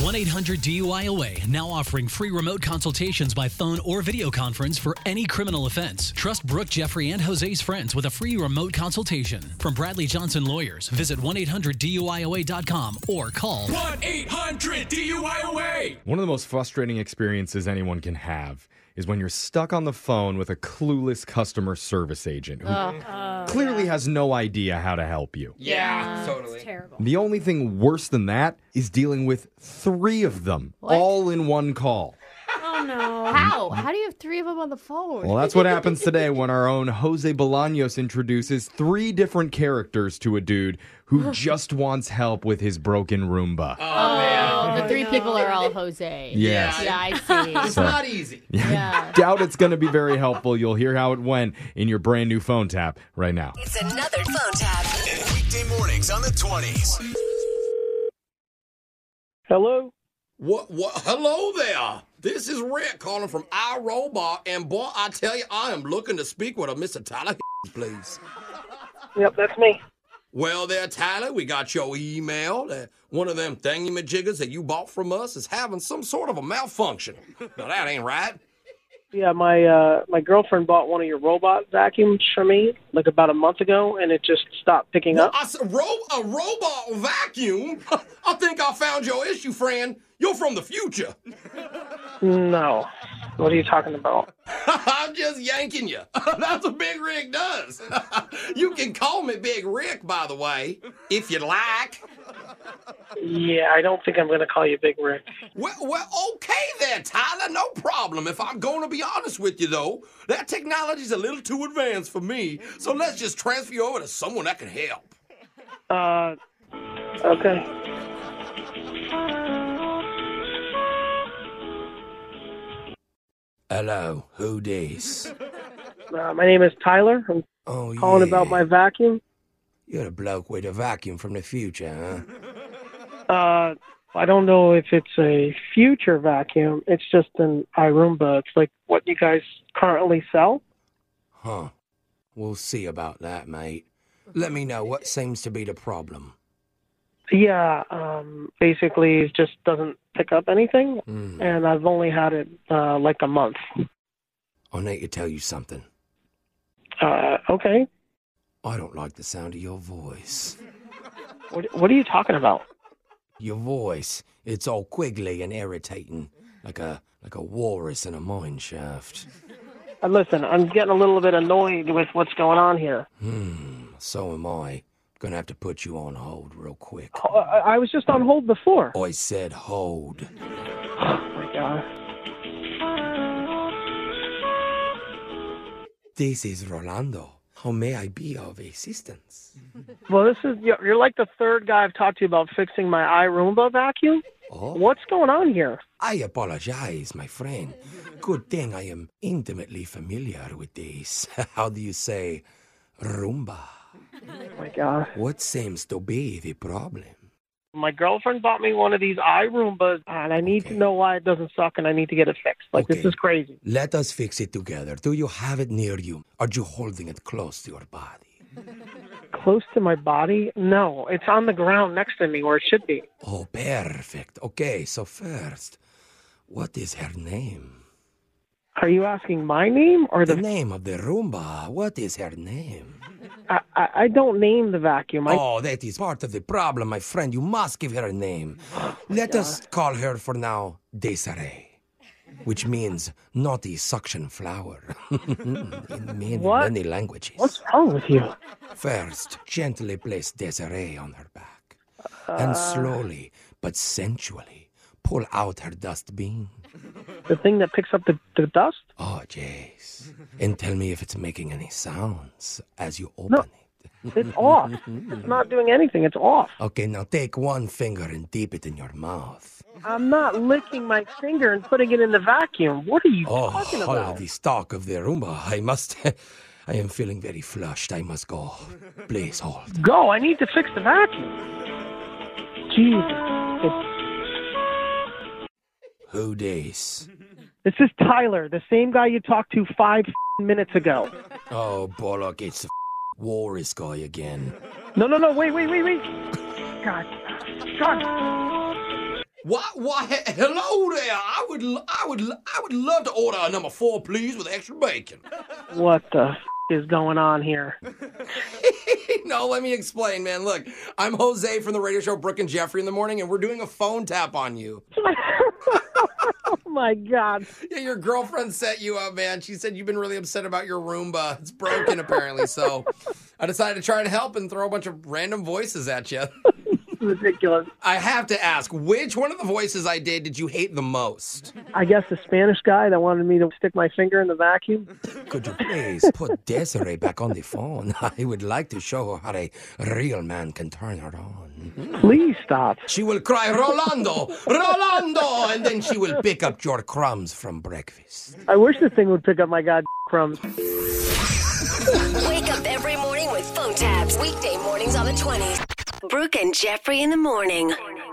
1-800-DUI-AWAY, now offering free remote consultations by phone or video conference for any criminal offense. Trust Brooke, Jeffrey, and Jose's friends with a free remote consultation. From Bradley Johnson Lawyers, visit 1-800-DUI-AWAY.com or call 1-800-DUI-AWAY. One of the most frustrating experiences anyone can have is when you're stuck on the phone with a clueless customer service agent who clearly has no idea how to help you. Yeah, totally. It's terrible. The only thing worse than that is dealing with 3 of them all in one call. Oh, no. How do you have 3 of them on the phone? Well, that's what happens today when our own Jose Bolaños introduces 3 different characters to a dude who just wants help with his broken Roomba. Oh, man. The 3 people are all Jose. Yes. Yeah, I see. It's not easy. Yeah. Doubt it's going to be very helpful. You'll hear how it went in your brand new phone tap right now. It's another phone tap. Weekday mornings on the 20s. Hello? What? Hello there. This is Rick calling from iRobot, and boy, I tell you, I am looking to speak with a Mr. Tyler, please. Yep, that's me. Well, there, Tyler, we got your email. One of them thingy-majiggers that you bought from us is having some sort of a malfunction. Now, that ain't right. Yeah, my girlfriend bought one of your robot vacuums for me like about a month ago, and it just stopped picking up. I said, a robot vacuum? I think I found your issue, friend. You're from the future. No. What are you talking about? I'm just yanking you. That's what Big Rick does. You can call me Big Rick, by the way, if you like. Yeah, I don't think I'm going to call you Big Rick. Well, okay then, Tyler, no problem. If I'm going to be honest with you, though, that technology's a little too advanced for me, so let's just transfer you over to someone that can help. Okay. Hello, who dis? My name is Tyler. I'm calling about my vacuum. You're the bloke with a vacuum from the future, huh? I don't know if it's a future vacuum. It's just an iRoomba. It's like what you guys currently sell. Huh. We'll see about that, mate. Let me know what seems to be the problem. Yeah, basically it just doesn't pick up anything, and I've only had it like a month. I need to tell you something. Okay. I don't like the sound of your voice. What are you talking about? Your voice, it's all quiggly and irritating, like a walrus in a mine shaft. Listen, I'm getting a little bit annoyed with what's going on here. So am I. Gonna have to put you on hold real quick. I was just on hold before. I said hold. Oh, my God. This is Rolando. How may I be of assistance? Well, you're like the 3rd guy I've talked to you about fixing my iRoomba vacuum. Oh? What's going on here? I apologize, my friend. Good thing I am intimately familiar with this. How do you say Roomba? Oh, my God. What seems to be the problem? My girlfriend bought me one of these iRoombas, and I need to know why it doesn't suck, and I need to get it fixed. This is crazy. Let us fix it together. Do you have it near you? Are you holding it close to your body? Close to my body? No, it's on the ground next to me where it should be. Oh, perfect. Okay, so first, what is her name? Are you asking my name or the name of the Roomba? What is her name? I don't name the vacuum. Oh, that is part of the problem, my friend. You must give her a name. Let us call her for now Desiree, which means naughty suction flower in many languages. What's wrong with you? First, gently place Desiree on her back, and slowly but sensually pull out her dustbin. The thing that picks up the dust? Oh, jeez. And tell me if it's making any sounds as you open it. It's off. It's not doing anything. It's off. Okay, now take one finger and dip it in your mouth. I'm not licking my finger and putting it in the vacuum. What are you talking about? Oh, the stock of the Roomba. I am feeling very flushed. I must go. Please hold. Go. I need to fix the vacuum. Jesus. Who dis? This is Tyler, the same guy you talked to 5 minutes ago. Oh, bollock, it's the walrus guy again. No, wait. God. What? Hello there. I would love to order a number 4, please, with extra bacon. What the is going on here? No, let me explain, man. Look, I'm Jose from the radio show Brooke and Jeffrey in the Morning, and we're doing a phone tap on you. Oh my God. Yeah, your girlfriend set you up, man. She said you've been really upset about your Roomba. It's broken, apparently. So I decided to try and help and throw a bunch of random voices at you. Ridiculous. I have to ask, which one of the voices I did you hate the most? I guess the Spanish guy that wanted me to stick my finger in the vacuum. Could you please put Desiree back on the phone? I would like to show her how a real man can turn her on. Please stop. She will cry, Rolando, Rolando, and then she will pick up your crumbs from breakfast. I wish the thing would pick up my crumbs. Wake up every morning with phone taps. Weekday mornings on the 20s. Brooke and Jeffrey in the Morning.